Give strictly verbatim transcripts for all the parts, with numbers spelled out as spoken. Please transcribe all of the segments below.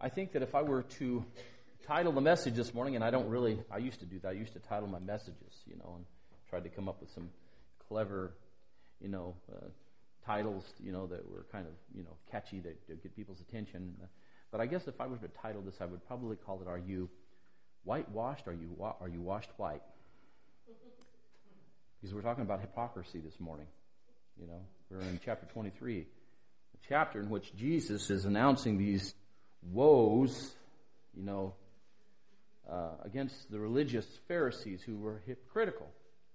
I think that if I were to title the message this morning, and I don't really, I used to do that. I used to title my messages, you know, and tried to come up with some clever, you know, uh, titles, you know, that were kind of, you know, catchy that to get people's attention. But I guess if I were to title this, I would probably call it, "Are you whitewashed? Are you wa- are you washed white?" Because we're talking about hypocrisy this morning. You know, we're in chapter twenty-three, a chapter in which Jesus is announcing these woes, you know, uh, against the religious Pharisees who were hypocritical.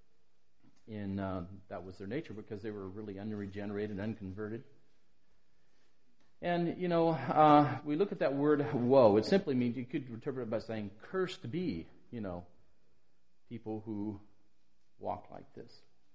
In uh, that was their nature, because they were really unregenerated, unconverted. And, you know, uh, we look at that word woe. It simply means, you could interpret it by saying, cursed be, you know, people who walk like this.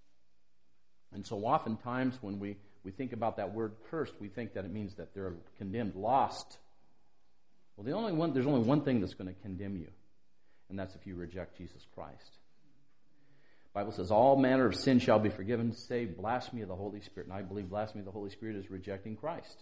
And so oftentimes when we, we think about that word cursed, we think that it means that they're condemned, lost. Well, the only one, there's only one thing that's going to condemn you, and that's if you reject Jesus Christ. The Bible says, all manner of sin shall be forgiven, save blasphemy of the Holy Spirit. And I believe blasphemy of the Holy Spirit is rejecting Christ.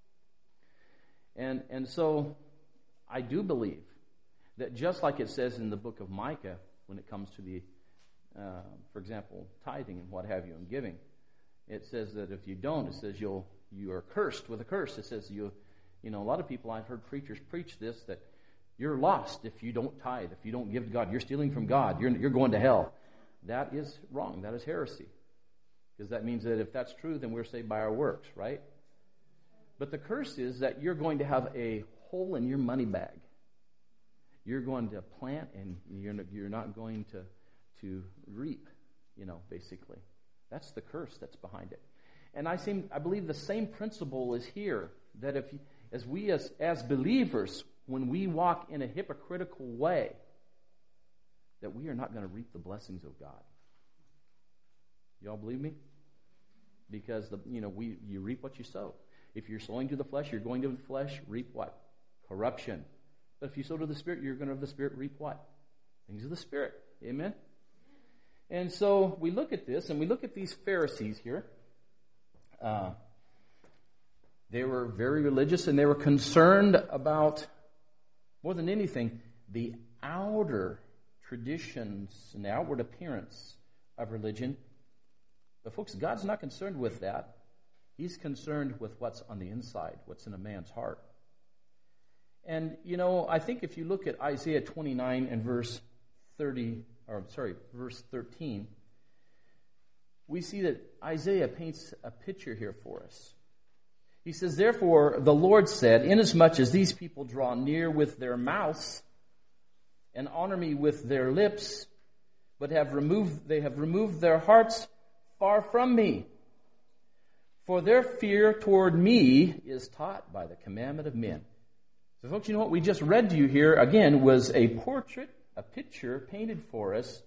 And and so I do believe that just like it says in the book of Micah, when it comes to the, uh, for example, tithing and what have you, and giving, it says that if you don't, it says you'll you are cursed with a curse. It says you, you know, a lot of people, I've heard preachers preach this, that you're lost if you don't tithe, if you don't give to God. You're stealing from God. You're you're going to hell. That is wrong. That is heresy. Because that means that if that's true, then we're saved by our works, right? But the curse is that you're going to have a hole in your money bag. You're going to plant and you're not, you're not going to, to reap, you know, basically. That's the curse that's behind it. And I seem, I believe the same principle is here, that if as we as, as believers, when we walk in a hypocritical way, that we are not going to reap the blessings of God. Y'all believe me? Because the you know we you reap what you sow. If you're sowing to the flesh, you're going to the flesh, reap what? Corruption. But if you sow to the Spirit, you're going to of the Spirit reap what? Things of the Spirit. Amen? And so we look at this, and we look at these Pharisees here. Uh, they were very religious, and they were concerned about, more than anything, the outer traditions and the outward appearance of religion. But folks, God's not concerned with that. He's concerned with what's on the inside, what's in a man's heart. And, you know, I think if you look at Isaiah twenty-nine and verse thirty, or sorry, verse thirteen, we see that Isaiah paints a picture here for us. He says, therefore, the Lord said, inasmuch as these people draw near with their mouths and honor me with their lips, but have removed they have removed their hearts far from me. For their fear toward me is taught by the commandment of men. So folks, you know what we just read to you here, again, was a portrait, a picture painted for us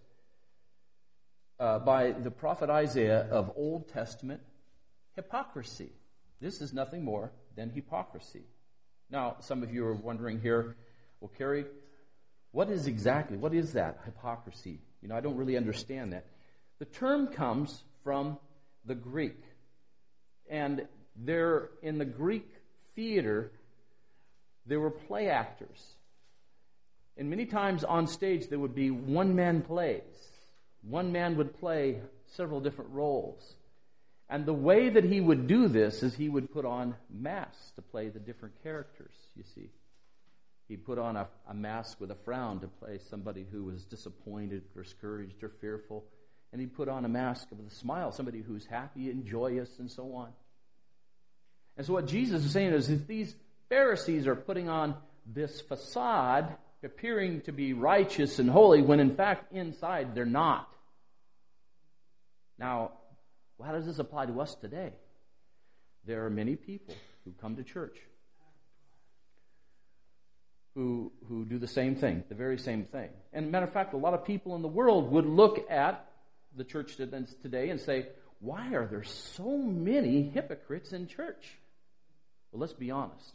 uh, by the prophet Isaiah of Old Testament hypocrisy. This is nothing more than hypocrisy. Now, some of you are wondering here, well, Kerry, what is exactly, what is that hypocrisy? You know, I don't really understand that. The term comes from the Greek. And there, in the Greek theater, there were play actors. And many times on stage, there would be one-man plays. One man would play several different roles. And the way that he would do this is he would put on masks to play the different characters, you see. He'd put on a, a mask with a frown to play somebody who was disappointed or discouraged or fearful. And he'd put on a mask with a smile, somebody who's happy and joyous and so on. And so what Jesus is saying is if these Pharisees are putting on this facade, appearing to be righteous and holy, when in fact inside they're not. Now, how does this apply to us today? There are many people who come to church who who do the same thing, the very same thing. And matter of fact, a lot of people in the world would look at the church today and say, why are there so many hypocrites in church? Well, let's be honest.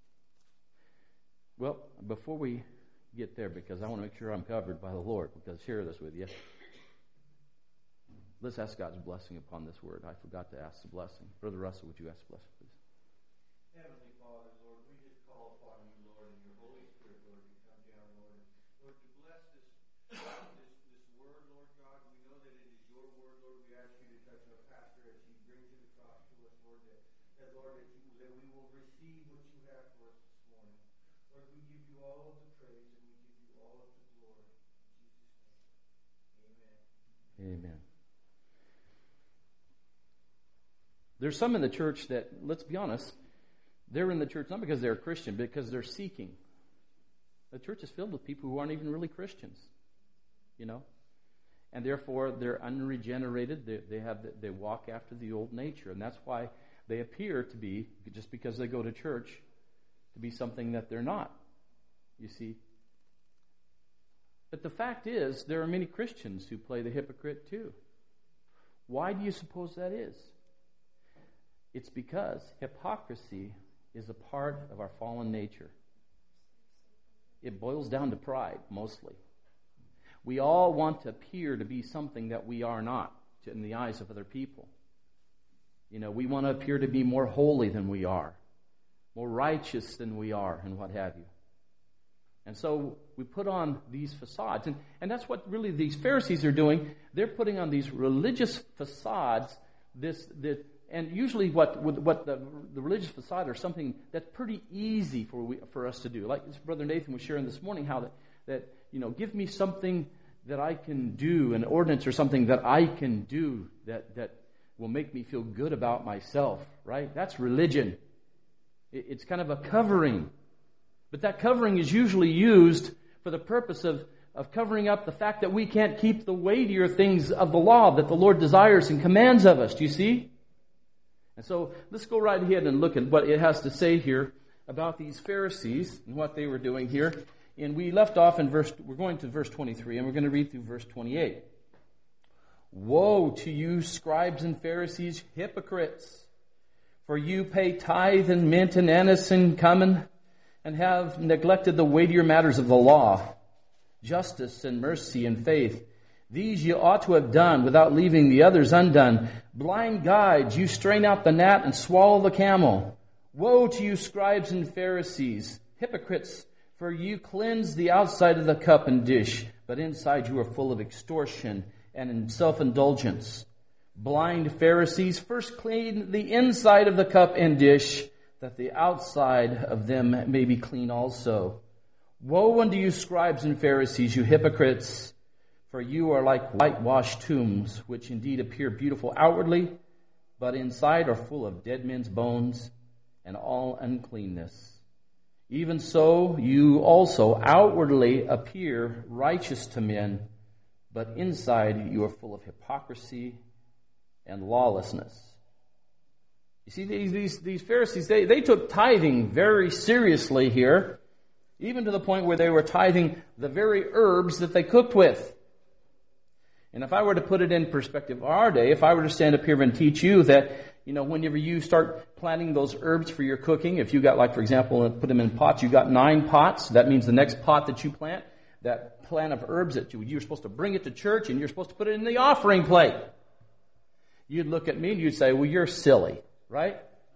Well, before we get there, because I want to make sure I'm covered by the Lord, because share this with you. Let's ask God's blessing upon this word. I forgot to ask the blessing. Brother Russell, would you ask the blessing, please? Heavenly Father, Lord, we just call upon you, Lord, in there's some in the church that, let's be honest, they're in the church not because they're Christian, but because they're seeking. The church is filled with people who aren't even really Christians, you know. And therefore, they're unregenerated. They, they have the, they walk after the old nature, and that's why they appear to be, just because they go to church, to be something that they're not. You see. But the fact is, there are many Christians who play the hypocrite too. Why do you suppose that is? It's because hypocrisy is a part of our fallen nature. It boils down to pride, mostly. We all want to appear to be something that we are not in the eyes of other people. You know, we want to appear to be more holy than we are, more righteous than we are, and what have you. And so we put on these facades. And, and that's what really these Pharisees are doing. They're putting on these religious facades. This, this and usually what what the, the religious facade are something that's pretty easy for we, for us to do. Like this Brother Nathan was sharing this morning, how that, that, you know, give me something that I can do, an ordinance or something that I can do that, that will make me feel good about myself, right? That's religion. It, it's kind of a covering. But that covering is usually used for the purpose of, of covering up the fact that we can't keep the weightier things of the law that the Lord desires and commands of us. Do you see? And so let's go right ahead and look at what it has to say here about these Pharisees and what they were doing here. And we left off in verse, we're going to verse twenty-three, and we're going to read through verse twenty-eight. Woe to you, scribes and Pharisees, hypocrites! For you pay tithe and mint and anise and cumin, and have neglected the weightier matters of the law, justice and mercy and faith. These you ought to have done without leaving the others undone. Blind guides, you strain out the gnat and swallow the camel. Woe to you, scribes and Pharisees, hypocrites! For you cleanse the outside of the cup and dish, but inside you are full of extortion and in self-indulgence. Blind Pharisees, first clean the inside of the cup and dish, that the outside of them may be clean also. Woe unto you, scribes and Pharisees, you hypocrites! For you are like whitewashed tombs, which indeed appear beautiful outwardly, but inside are full of dead men's bones and all uncleanness. Even so, you also outwardly appear righteous to men, but inside you are full of hypocrisy and lawlessness. You see, these, these, these Pharisees, they, they took tithing very seriously here, even to the point where they were tithing the very herbs that they cooked with. And if I were to put it in perspective of our day, if I were to stand up here and teach you that, you know, whenever you start planting those herbs for your cooking, if you got, like, for example, put them in pots, you got nine pots, that means the next pot that you plant, that plant of herbs that you, you're supposed to bring it to church and you're supposed to put it in the offering plate. You'd look at me and you'd say, well, you're silly, right?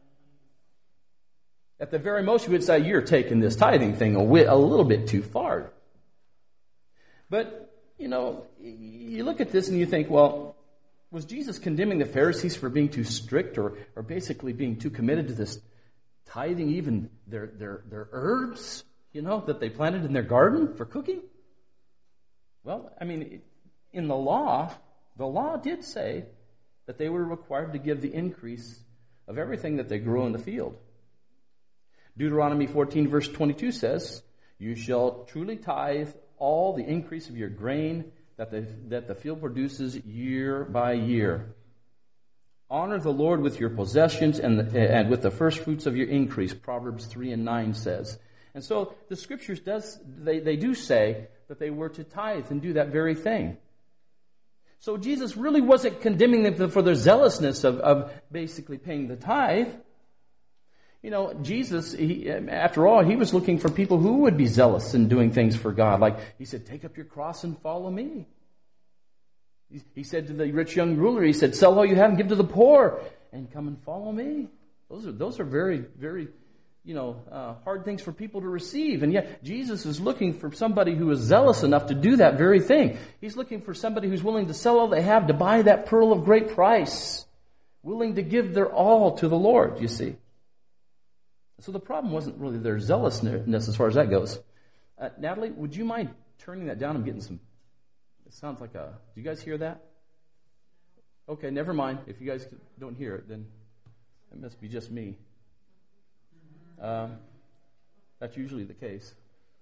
At the very most, you would say, you're taking this tithing thing a, a little bit too far. But, you know, you look at this and you think, well, was Jesus condemning the Pharisees for being too strict or, or basically being too committed to this tithing, even their, their, their herbs, you know, that they planted in their garden for cooking? Well, I mean, in the law, the law did say that they were required to give the increase of everything that they grew in the field. Deuteronomy fourteen verse twenty-two says, you shall truly tithe all the increase of your grain that the, that the field produces year by year. Honor the Lord with your possessions and, the, and with the first fruits of your increase, Proverbs three and nine says. And so the scriptures does they, they do say that they were to tithe and do that very thing. So Jesus really wasn't condemning them for their zealousness of, of basically paying the tithe. You know, Jesus, he, after all, he was looking for people who would be zealous in doing things for God. Like he said, take up your cross and follow me. He, he said to the rich young ruler, he said, sell all you have and give to the poor and come and follow me. Those are those are very, very, you know, uh, hard things for people to receive. And yet Jesus is looking for somebody who is zealous enough to do that very thing. He's looking for somebody who's willing to sell all they have to buy that pearl of great price. Willing to give their all to the Lord, you see. So the problem wasn't really their zealousness as far as that goes. Uh, Natalie, would you mind turning that down? I'm getting some, it sounds like a, do you guys hear that? Okay, never mind. If you guys don't hear it, then It must be just me. Um, that's usually the case.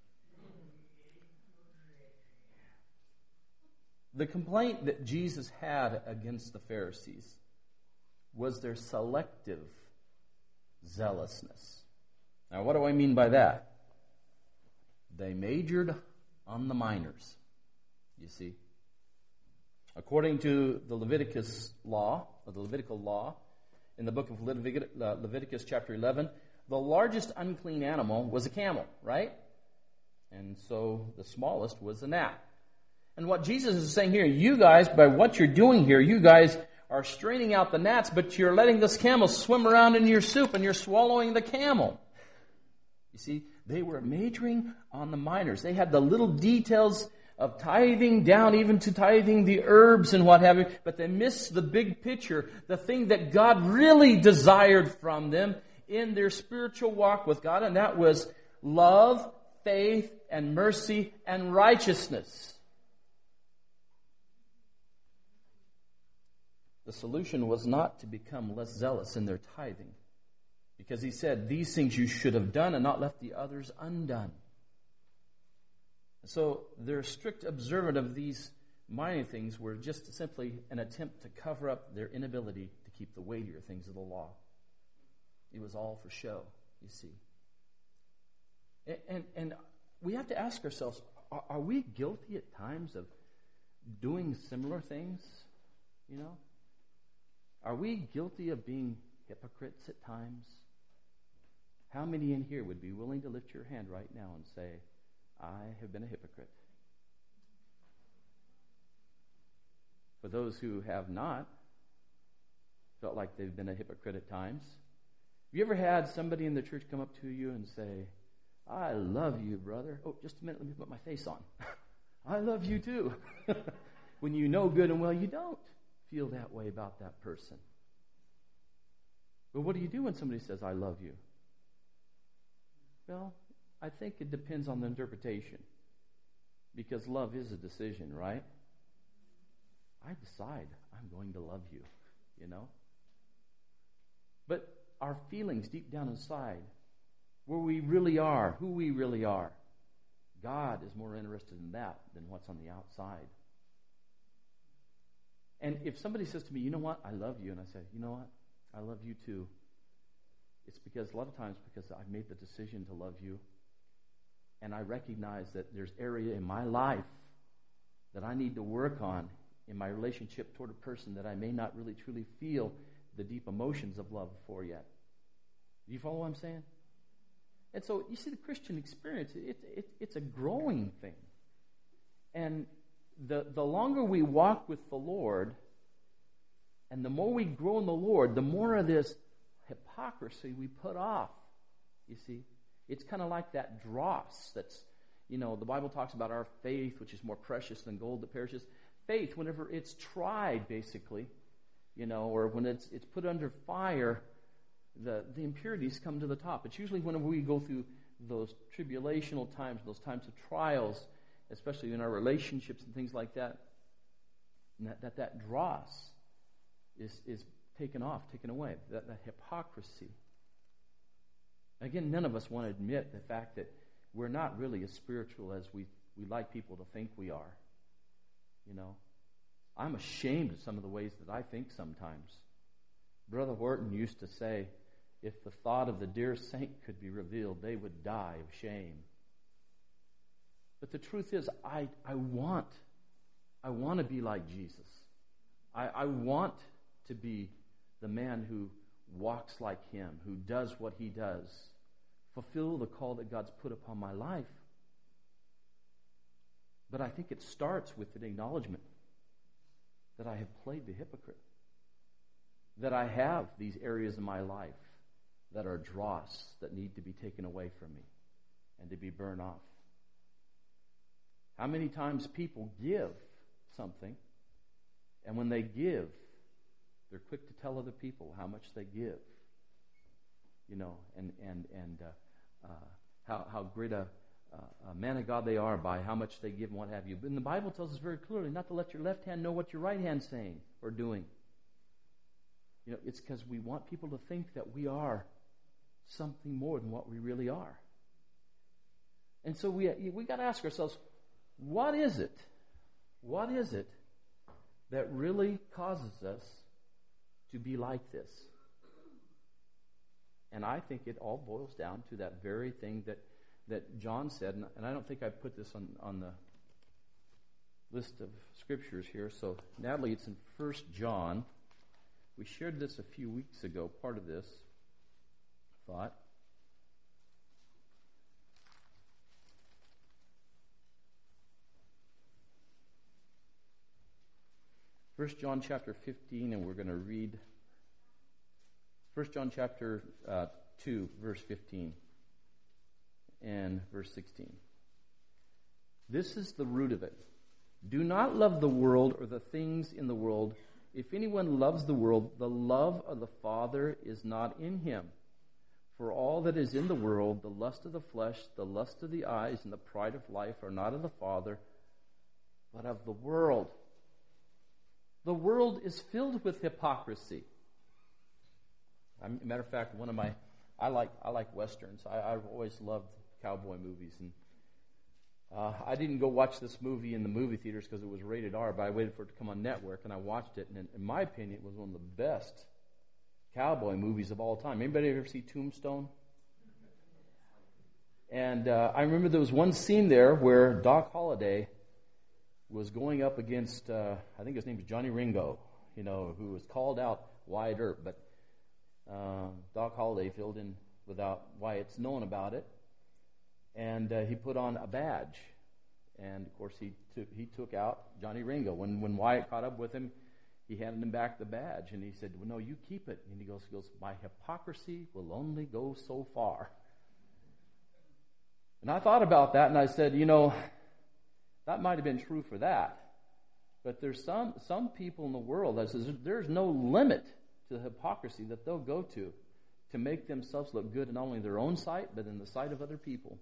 The complaint that Jesus had against the Pharisees was their selective zealousness. Now, what do I mean by that? They majored on the minors, you see. According to the Leviticus law, or the Levitical law, in the book of Leviticus, uh, Leviticus chapter eleven, the largest unclean animal was a camel, right? And so the smallest was a gnat. And what Jesus is saying here, you guys, by what you're doing here, you guys are straining out the gnats, but you're letting this camel swim around in your soup and you're swallowing the camel. You see, they were majoring on the minors. They had the little details of tithing down even to tithing the herbs and what have you, but they missed the big picture, the thing that God really desired from them in their spiritual walk with God, and that was love, faith, and mercy, and righteousness. The solution was not to become less zealous in their tithing, because he said, these things you should have done and not left the others undone. So their strict observance of these minor things were just simply an attempt to cover up their inability to keep the weightier things of the law. It was all for show, you see. And, and, and we have to ask ourselves, are, are we guilty at times of doing similar things? You know? Are we guilty of being hypocrites at times? How many in here would be willing to lift your hand right now and say, I have been a hypocrite? For those who have not felt like they've been a hypocrite at times, have you ever had somebody in the church come up to you and say, I love you, brother. Oh, just a minute, let me put my face on. I love you too. When you know good and well you don't feel that way about that person. But what do you do when somebody says, I love you? Well, I think it depends on the interpretation. Because love is a decision, right? I decide I'm going to love you, you know? But our feelings deep down inside, where we really are, who we really are, God is more interested in that than what's on the outside. And if somebody says to me, you know what, I love you, and I say, you know what, I love you too, it's because a lot of times because I've made the decision to love you, and I recognize that there's area in my life that I need to work on in my relationship toward a person that I may not really truly feel the deep emotions of love for yet. Do you follow what I'm saying? And so, you see, the Christian experience, it, it, it's a growing thing. And the, the longer we walk with the Lord, and the more we grow in the Lord, the more of this hypocrisy we put off, you see. It's kind of like that dross that's, you know, the Bible talks about our faith, which is more precious than gold that perishes. Faith, whenever it's tried, basically, you know, or when it's it's put under fire, the, the impurities come to the top. It's usually whenever we go through those tribulational times, those times of trials, especially in our relationships and things like that, that that, that dross is, is taken off, taken away, that, that hypocrisy. Again, none of us want to admit the fact that we're not really as spiritual as we, we like people to think we are. You know, I'm ashamed of some of the ways that I think sometimes. Brother Horton used to say, if the thought of the dear saint could be revealed, they would die of shame. But the truth is, I, I want, I want to be like Jesus. I, I want to be the man who walks like him, who does what he does, fulfill the call that God's put upon my life. But I think it starts with an acknowledgement that I have played the hypocrite, that I have these areas in my life that are dross that need to be taken away from me and to be burned off. How many times people give something, and when they give, they're quick to tell other people how much they give, you know, and and and uh, uh, how how great a, uh, a man of God they are by how much they give and what have you. But the Bible tells us very clearly not to let your left hand know what your right hand's saying or doing. You know, it's because we want people to think that we are something more than what we really are. And so we we got to ask ourselves, what is it? What is it that really causes us to be like this? And I think it all boils down to that very thing that, that John said, and, and I don't think I put this on, on the list of scriptures here. So, Natalie, it's in First John. We shared this a few weeks ago, part of this thought. First John chapter fifteen, and we're going to read First John chapter uh, two, verse fifteen and verse sixteen. This is the root of it. Do not love the world or the things in the world. If anyone loves the world, the love of the Father is not in him. For all that is in the world, the lust of the flesh, the lust of the eyes, and the pride of life are not of the Father, but of the world. The world is filled with hypocrisy. As a matter of fact, one of my, I like I like westerns. I, I've always loved cowboy movies, and uh, I didn't go watch this movie in the movie theaters because it was rated R, but I waited for it to come on network, and I watched it, and in, in my opinion, it was one of the best cowboy movies of all time. Anybody ever see Tombstone? And uh, I remember there was one scene there where Doc Holliday was going up against, uh, I think his name was Johnny Ringo, you know, who was called out Wyatt Earp, but uh, Doc Holliday filled in without Wyatt's knowing about it, and uh, he put on a badge, and of course he took he took out Johnny Ringo. When when Wyatt caught up with him, he handed him back the badge, and he said, "Well, no, you keep it." And he goes, he goes, "My hypocrisy will only go so far." And I thought about that, and I said, you know, that might have been true for that, but there's some some people in the world that says there's no limit to the hypocrisy that they'll go to to make themselves look good in not only their own sight, but in the sight of other people.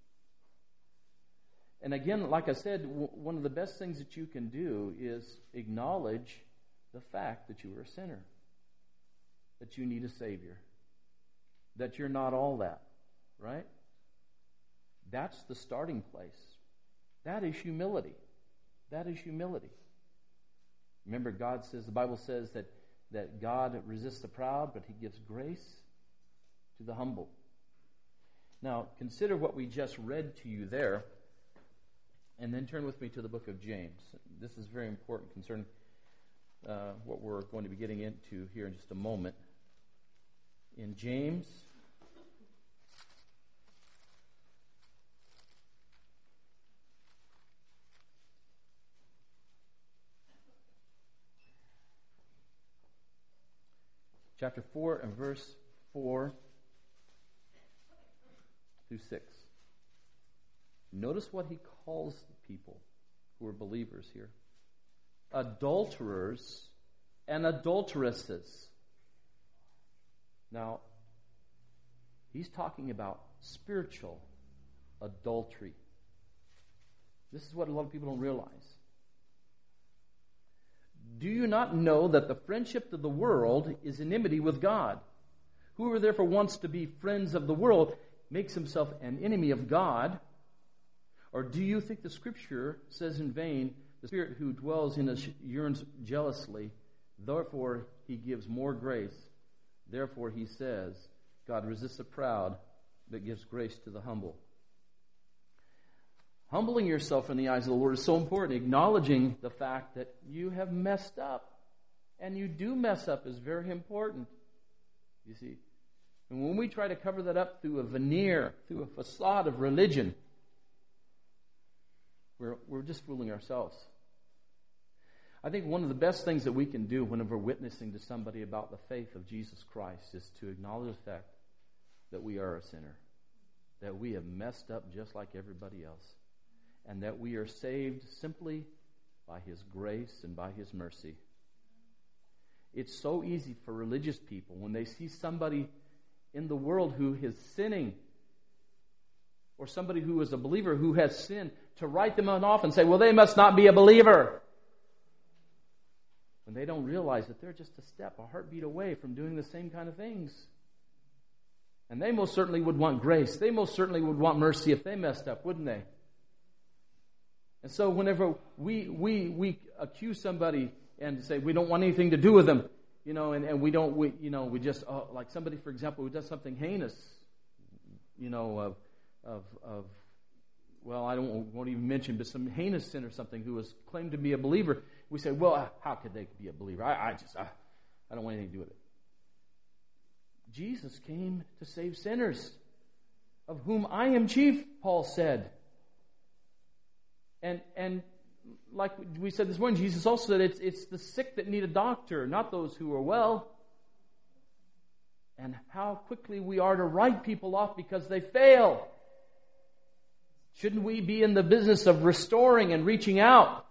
And again, like I said, w- one of the best things that you can do is acknowledge the fact that you are a sinner, that you need a Savior, that you're not all that, right? That's the starting place. That is humility. That is humility. Remember, God says, the Bible says that, that God resists the proud, but He gives grace to the humble. Now, consider what we just read to you there, and then turn with me to the book of James. This is very important concerning uh, what we're going to be getting into here in just a moment. In James, chapter four and verse four through six. Notice what he calls the people who are believers here. Adulterers and adulteresses. Now, he's talking about spiritual adultery. This is what a lot of people don't realize. Do you not know that the friendship of the world is enmity with God? Whoever therefore wants to be friends of the world makes himself an enemy of God. Or do you think the Scripture says in vain, the Spirit who dwells in us yearns jealously, therefore He gives more grace. Therefore He says, God resists the proud, but gives grace to the humble. Humbling yourself in the eyes of the Lord is so important. Acknowledging the fact that you have messed up, and you do mess up, is very important. You see, and when we try to cover that up through a veneer, through a facade of religion, we're we're just fooling ourselves. I think one of the best things that we can do whenever we're witnessing to somebody about the faith of Jesus Christ is to acknowledge the fact that we are a sinner, that we have messed up just like everybody else, and that we are saved simply by His grace and by His mercy. It's so easy for religious people, when they see somebody in the world who is sinning, or somebody who is a believer who has sinned, to write them off and say, well, they must not be a believer. when they don't realize that they're just a step, a heartbeat away from doing the same kind of things. And they most certainly would want grace. They most certainly would want mercy if they messed up, wouldn't they? And so whenever we we we accuse somebody and say we don't want anything to do with them, you know, and, and we don't, we you know, we just, uh, like somebody, for example, who does something heinous, you know, of, of, of well, I don't won't even mention, but some heinous sin or something, who was claimed to be a believer, we say, well, how could they be a believer? I, I just, I, I don't want anything to do with it. Jesus came to save sinners, of whom I am chief, Paul said. And and like we said this morning, Jesus also said it's it's the sick that need a doctor, not those who are well. And how quickly we are to write people off because they fail. Shouldn't we be in the business of restoring and reaching out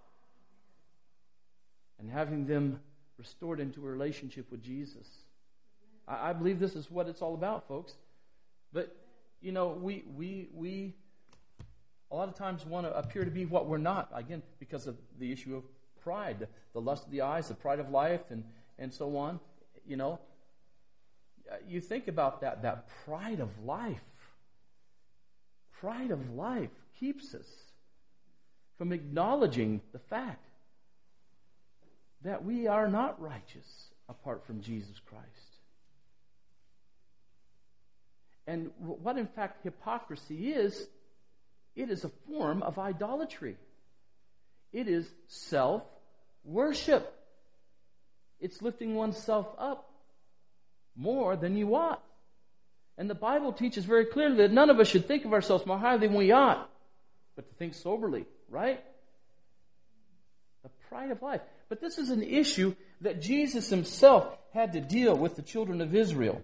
and having them restored into a relationship with Jesus? I, I believe this is what it's all about, folks. But, you know, we we we a lot of times want to appear to be what we're not, again, because of the issue of pride, the, the lust of the eyes, the pride of life, and, and so on. You know, you think about that, that pride of life. Pride of life keeps us from acknowledging the fact that we are not righteous apart from Jesus Christ. And what in fact hypocrisy is, it is a form of idolatry. It is self-worship. It's lifting oneself up more than you ought. And the Bible teaches very clearly that none of us should think of ourselves more highly than we ought, but to think soberly, right? The pride of life. But this is an issue that Jesus himself had to deal with the children of Israel.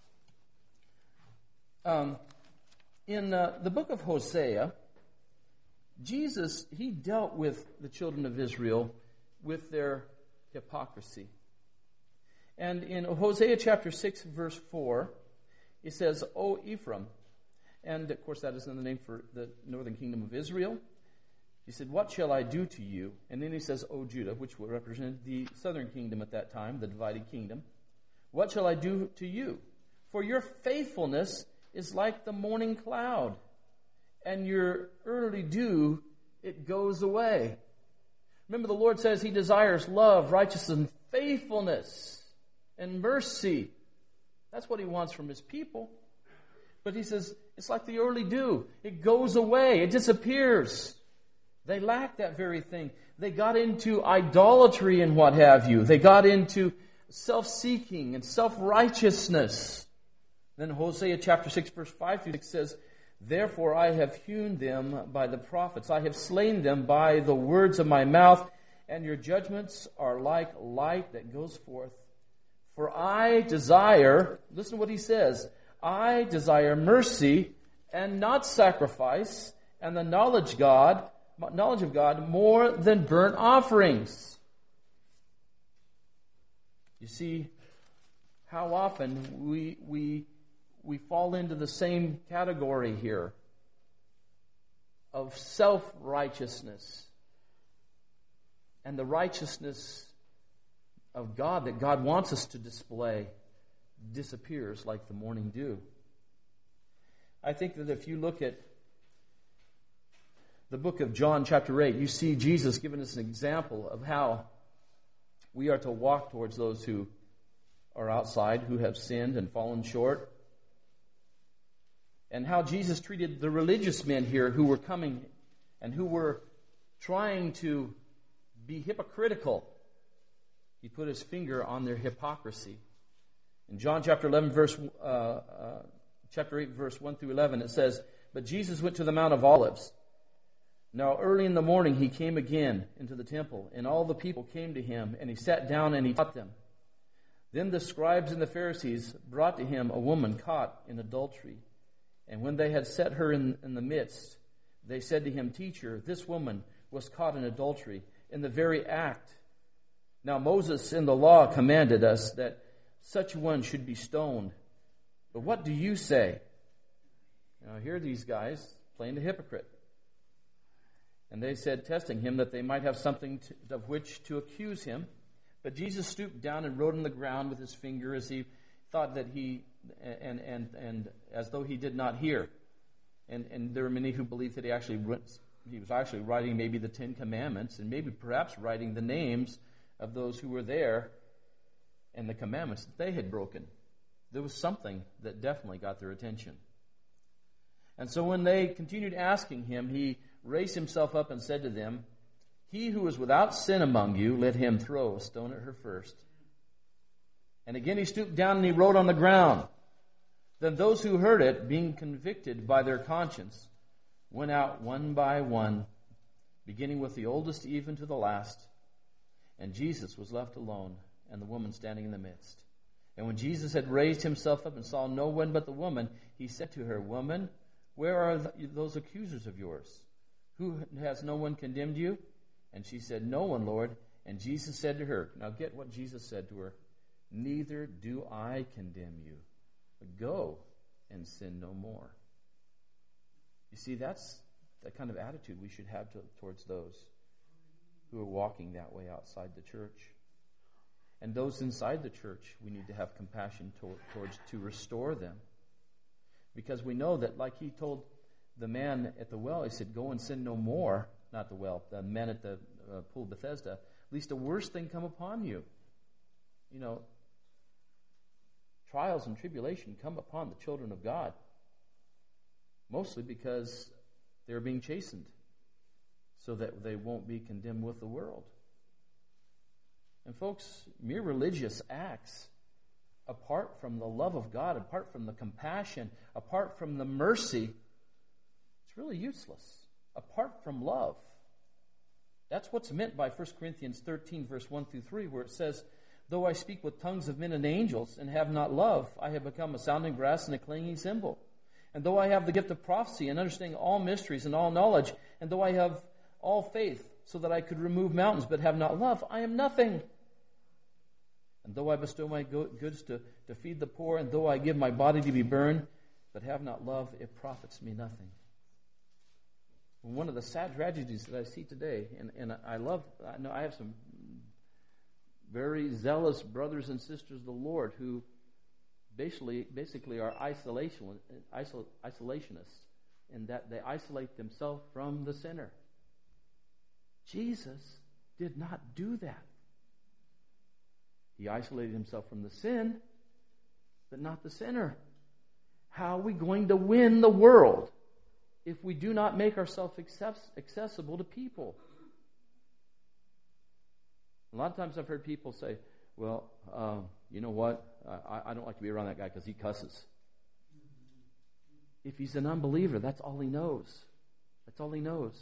Um, in uh, the book of Hosea, Jesus, he dealt with the children of Israel with their hypocrisy. And in Hosea chapter six, verse four, it says, O Ephraim, and of course that is another name for the northern kingdom of Israel. He said, what shall I do to you? And then he says, O Judah, which would represent the southern kingdom at that time, the divided kingdom. What shall I do to you? For your faithfulness is like the morning cloud, and your early dew, it goes away. Remember, the Lord says he desires love, righteousness, and faithfulness, and mercy. That's what he wants from his people. But he says, it's like the early dew. It goes away. It disappears. They lack that very thing. They got into idolatry and what have you. They got into self-seeking and self-righteousness. Then Hosea chapter six, verse five through six says, therefore I have hewn them by the prophets. I have slain them by the words of my mouth. And your judgments are like light that goes forth. For I desire, listen to what he says, I desire mercy and not sacrifice, and the knowledge God, knowledge of God more than burnt offerings. You see how often we we we fall into the same category here of self-righteousness, and the righteousness of God that God wants us to display disappears like the morning dew. I think that if you look at the book of John chapter eight, you see Jesus giving us an example of how we are to walk towards those who are outside, who have sinned and fallen short. And how Jesus treated the religious men here who were coming and who were trying to be hypocritical. He put his finger on their hypocrisy. In John chapter eleven, verse uh, uh, chapter eight, verse one through eleven, it says, but Jesus went to the Mount of Olives. Now early in the morning he came again into the temple, and all the people came to him, and he sat down and he taught them. Then the scribes and the Pharisees brought to him a woman caught in adultery. And when they had set her in, in the midst, they said to him, Teacher, this woman was caught in adultery in the very act. Now Moses in the law commanded us that such one should be stoned. But what do you say? Now here are these guys playing the hypocrite. And they said, testing him, that they might have something to, of which to accuse him. But Jesus stooped down and wrote on the ground with his finger as he thought that he, and and and as though he did not hear. And and there were many who believed that he actually he was actually writing maybe the Ten Commandments, and maybe perhaps writing the names of those who were there and the commandments that they had broken. There was something that definitely got their attention. And so when they continued asking him, he raised himself up and said to them, "He who is without sin among you, let him throw a stone at her first." And again he stooped down and he wrote on the ground. Then those who heard it, being convicted by their conscience, went out one by one, beginning with the oldest even to the last. And Jesus was left alone, and the woman standing in the midst. And when Jesus had raised himself up and saw no one but the woman, he said to her, "Woman, where are those accusers of yours? Who has no one condemned you?" And she said, "No one, Lord." And Jesus said to her, now get what Jesus said to her, "Neither do I condemn you, but go and sin no more." You see, that's the kind of attitude we should have to, towards those who are walking that way outside the church. And those inside the church, we need to have compassion to, towards to restore them. Because we know that, like he told the man at the well, he said, "Go and sin no more." Not the well, the men at the uh, pool of Bethesda. "Lest a worse thing come upon you." You know, trials and tribulation come upon the children of God. Mostly because they're being chastened, so that they won't be condemned with the world. And folks, mere religious acts, apart from the love of God, apart from the compassion, apart from the mercy, it's really useless. Apart from love. That's what's meant by First Corinthians thirteen, verse one through three, where it says, "Though I speak with tongues of men and angels and have not love, I have become a sounding brass and a clanging cymbal. And though I have the gift of prophecy and understanding all mysteries and all knowledge, and though I have all faith so that I could remove mountains but have not love, I am nothing. And though I bestow my goods to, to feed the poor, and though I give my body to be burned, but have not love, it profits me nothing." One of the sad tragedies that I see today, and, and I love, I know I have some very zealous brothers and sisters of the Lord who basically basically are isolation, isol, isolationists, in that they isolate themselves from the sinner. Jesus did not do that. He isolated himself from the sin, but not the sinner. How are we going to win the world if we do not make ourselves accessible to people? A lot of times I've heard people say, "Well, um, you know what? I, I don't like to be around that guy because he cusses." If he's an unbeliever, that's all he knows. That's all he knows.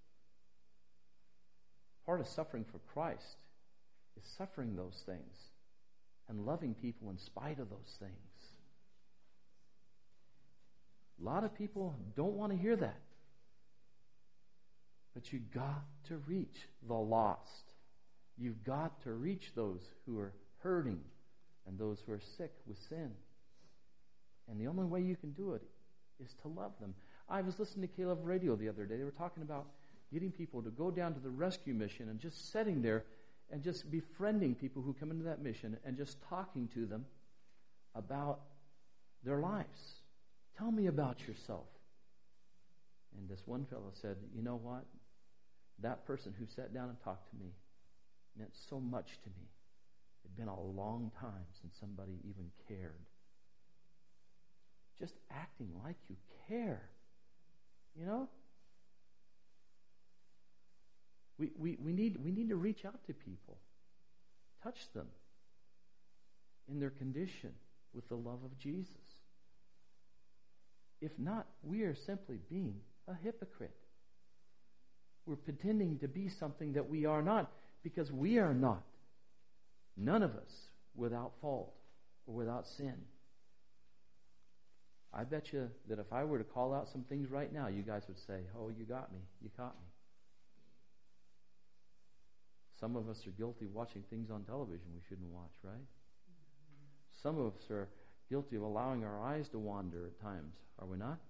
Part of suffering for Christ is suffering those things and loving people in spite of those things. A lot of people don't want to hear that. But you've got to reach the lost. You've got to reach those who are hurting and those who are sick with sin. And the only way you can do it is to love them. I was listening to Caleb Radio the other day. They were talking about getting people to go down to the rescue mission and just sitting there and just befriending people who come into that mission and just talking to them about their lives. Tell me about yourself. And this one fellow said, "You know what? That person who sat down and talked to me meant so much to me. It'd been a long time since somebody even cared." Just acting like you care. You know? We, we, we need we need to reach out to people. Touch them in their condition with the love of Jesus. If not, we are simply being a hypocrite. We're pretending to be something that we are not, because we are not. None of us without fault or without sin. I bet you that if I were to call out some things right now, you guys would say, "Oh, you got me. You caught me." Some of us are guilty of watching things on television we shouldn't watch, right? Some of us are guilty of allowing our eyes to wander at times, are we not?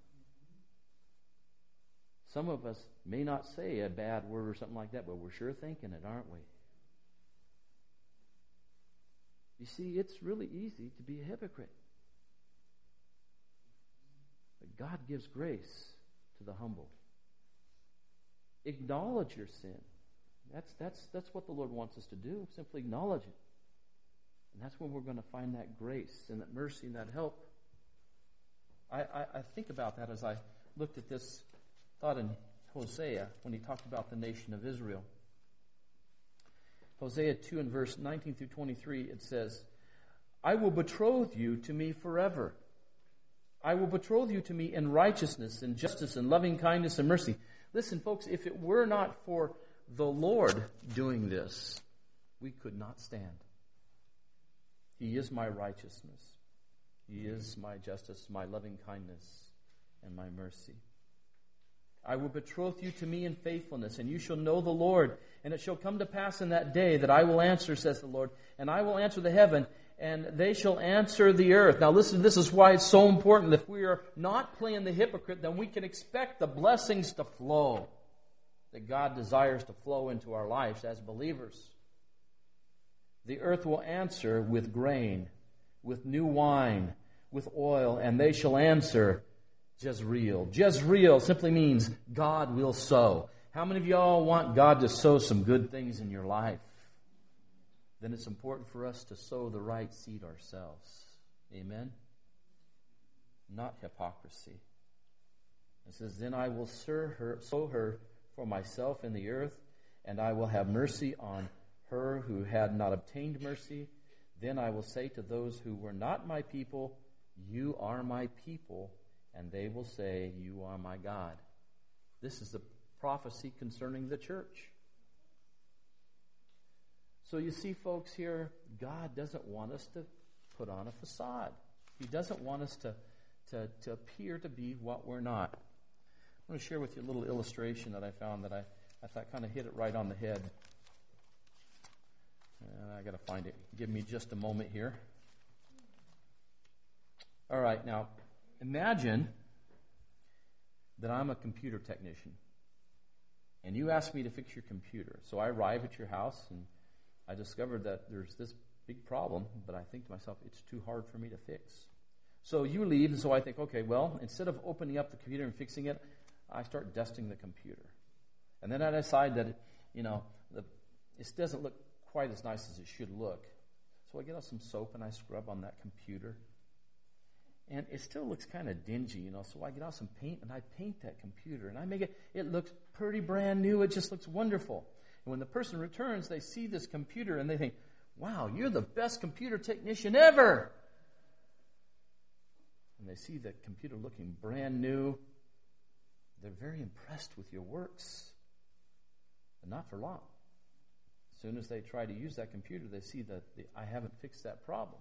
Some of us may not say a bad word or something like that, but we're sure thinking it, aren't we? You see, it's really easy to be a hypocrite. But God gives grace to the humble. Acknowledge your sin. That's, that's, that's what the Lord wants us to do. Simply acknowledge it. And that's when we're going to find that grace and that mercy and that help. I, I, I think about that as I looked at this thought in Hosea when he talked about the nation of Israel. Hosea two and verse nineteen through twenty-three, it says, I will betroth you to me forever. I will betroth you to me in righteousness and justice and loving kindness and mercy. Listen, folks, if it were not for the Lord doing this, we could not stand. He is my righteousness. He is my justice, my loving kindness, and my mercy. I will betroth you to me in faithfulness, and you shall know the Lord. And it shall come to pass in that day that I will answer, says the Lord, and I will answer the heaven, and they shall answer the earth. Now listen, this is why it's so important. If we are not playing the hypocrite, then we can expect the blessings to flow that God desires to flow into our lives as believers. The earth will answer with grain, with new wine, with oil, and they shall answer Jezreel. Jezreel simply means God will sow. How many of y'all want God to sow some good things in your life? Then it's important for us to sow the right seed ourselves. Amen? Not hypocrisy. It says, then I will sow her, sow her for myself in the earth, and I will have mercy on her who had not obtained mercy. Then I will say to those who were not my people, you are my people, and they will say, you are my God. This is the prophecy concerning the church. So you see, folks, here, God doesn't want us to put on a facade. He doesn't want us to, to, to appear to be what we're not. I want to share with you a little illustration that I found that I, I thought kind of hit it right on the head. Uh, I got to find it. Give me just a moment here. All right, now, imagine that I'm a computer technician, and you ask me to fix your computer. So I arrive at your house, and I discovered that there's this big problem, but I think to myself, it's too hard for me to fix. So you leave, and so I think, okay, well, instead of opening up the computer and fixing it, I start dusting the computer. And then I decide that, you know, the, it doesn't look quite as nice as it should look. So I get out some soap and I scrub on that computer. And it still looks kind of dingy, you know, so I get out some paint and I paint that computer. And I make it, it looks pretty brand new. It just looks wonderful. And when the person returns, they see this computer and they think, wow, you're the best computer technician ever. And they see the computer looking brand new. They're very impressed with your works. But not for long. As soon as they try to use that computer, they see that the, I haven't fixed that problem.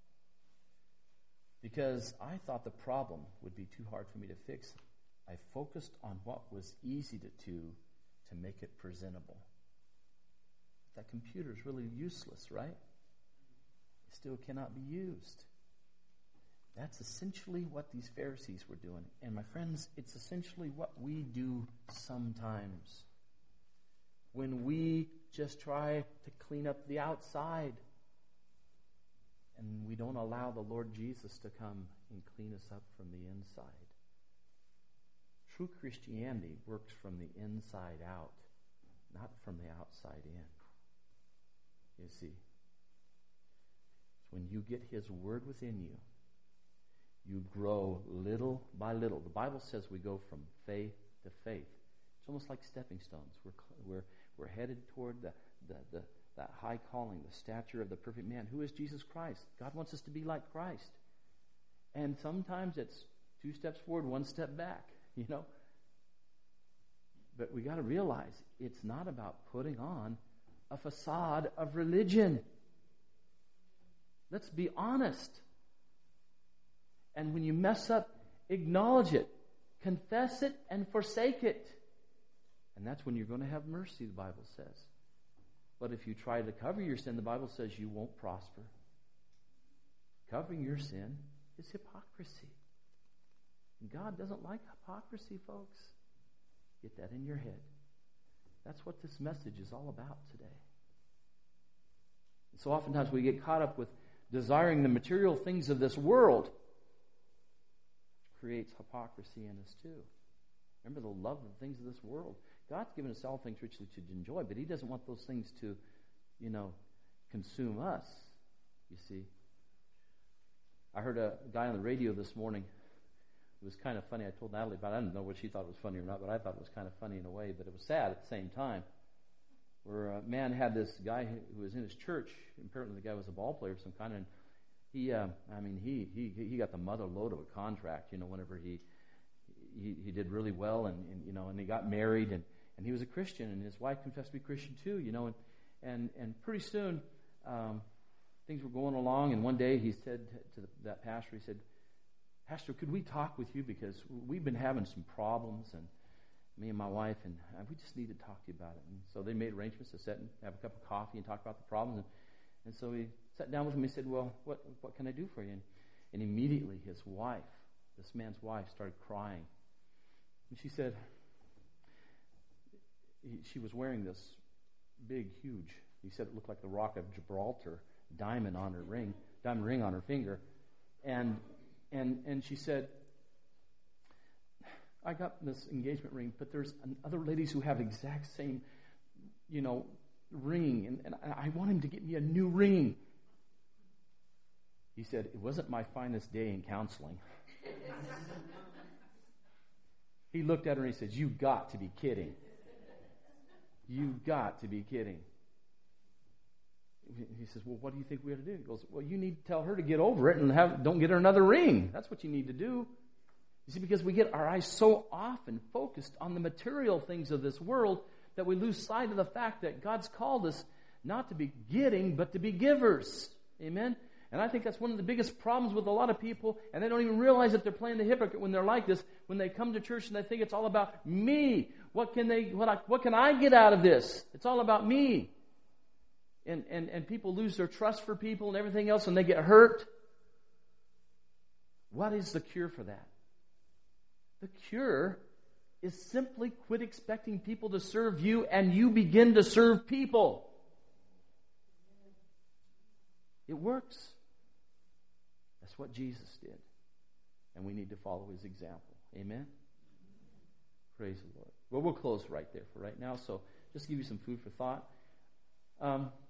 Because I thought the problem would be too hard for me to fix. I focused on what was easy to do to make it presentable. That computer is really useless, right? It still cannot be used. That's essentially what these Pharisees were doing. And my friends, it's essentially what we do sometimes. When we just try to clean up the outside and we don't allow the Lord Jesus to come and clean us up from the inside. True Christianity works from the inside out, not from the outside in. You see, when you get His Word within you, you grow little by little. The Bible says we go from faith to faith. It's almost like stepping stones. We're we're we're headed toward the the, the that high calling, the stature of the perfect man. Who is Jesus Christ? God wants us to be like Christ. And sometimes it's two steps forward, one step back, you know. But we got to realize it's not about putting on a facade of religion. Let's be honest. And when you mess up, acknowledge it. Confess it and forsake it. And that's when you're going to have mercy, the Bible says. But if you try to cover your sin, the Bible says you won't prosper. Covering your sin is hypocrisy. And God doesn't like hypocrisy, folks. Get that in your head. That's what this message is all about today. And so oftentimes we get caught up with, desiring the material things of this world creates hypocrisy in us too. Remember the love of the things of this world. God's given us all things richly to enjoy, but He doesn't want those things to, you know, consume us, you see. I heard a guy on the radio this morning. It was kind of funny. I told Natalie about it. I didn't know what she thought was funny or not, but I thought it was kind of funny in a way, but it was sad at the same time. Where a man had this guy who was in his church. Apparently the guy was a ball player of some kind, and he, uh, I mean, he, he he got the mother load of a contract, you know, whenever he he, he did really well, and, and, you know, and he got married, and, and he was a Christian, and his wife confessed to be Christian too, you know, and and, and pretty soon um, things were going along, and one day he said to the, that pastor, he said, "Pastor, could we talk with you, because we've been having some problems, and me and my wife, and we just need to talk to you about it." And so they made arrangements to sit and have a cup of coffee and talk about the problems. And, and so he sat down with him and he said, "Well, what what can I do for you?" And, and immediately his wife, this man's wife, started crying. And she said, he, she was wearing this big, huge, he said it looked like the Rock of Gibraltar diamond on her ring, diamond ring on her finger. And and and she said, "I got this engagement ring, but there's other ladies who have the exact same, you know, ring, and, and I want him to get me a new ring." He said, "It wasn't my finest day in counseling." He looked at her and he said, "You got to be kidding. You got to be kidding." He says, "Well, what do you think we ought to do?" He goes, "Well, you need to tell her to get over it and have don't get her another ring. That's what you need to do." You see, because we get our eyes so often focused on the material things of this world that we lose sight of the fact that God's called us not to be getting, but to be givers. Amen? And I think that's one of the biggest problems with a lot of people, and they don't even realize that they're playing the hypocrite when they're like this, when they come to church and they think it's all about me. What can they? What, I, what can I get out of this? It's all about me. And, and, and people lose their trust for people and everything else, and they get hurt. What is the cure for that? The cure is simply quit expecting people to serve you, and you begin to serve people. It works. That's what Jesus did. And we need to follow His example. Amen? Praise the Lord. Well, we'll close right there for right now. So just to give you some food for thought. Um,